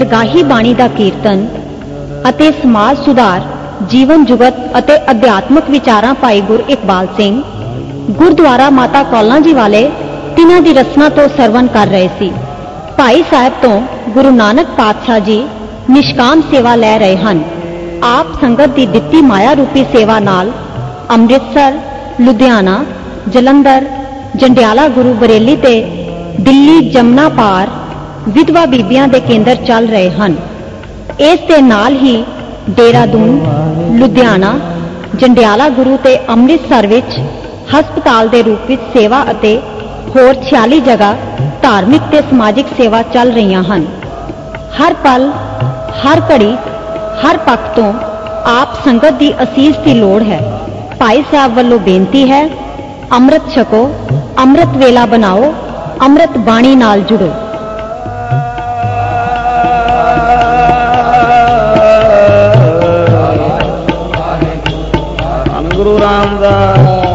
दरगाही बाणी का कीर्तन ਅਤੇ समाज सुधार जीवन जुगत ਅਤੇ अध्यात्मक विचारां भाई गुर इकबाल सिंह गुरुद्वारा माता कौलां जी वाले तिन्हां दी रसना तो सरवण कर रहे सी। भाई साहब तो गुरु नानक पातशाह जी निष्काम सेवा लै रहे हैं। आप संगत दी दित्ती माया रूपी सेवा नाल अमृतसर, लुधियाना, जलंधर, जंडियाला गुरु बरेली ते दिल्ली जमुना पार विधवा बीबियां दे केंद्र चल रहे हैं। इस दे नाल ही देहरादून, लुधियाना, जंडियाला गुरु ते अमृतसर विच हस्पताल के रूप में सेवा अते होर 46 जगह धार्मिक ते समाजिक सेवा चल रही हैं। हर पल, हर घड़ी, हर पक्ष तो आप संगत की असीस की लोड़ है। भाई साहब वालों बेनती है, अमृत छको, अमृत वेला बनाओ, अमृत बाणी नाल जुड़ो। गुरु रामदास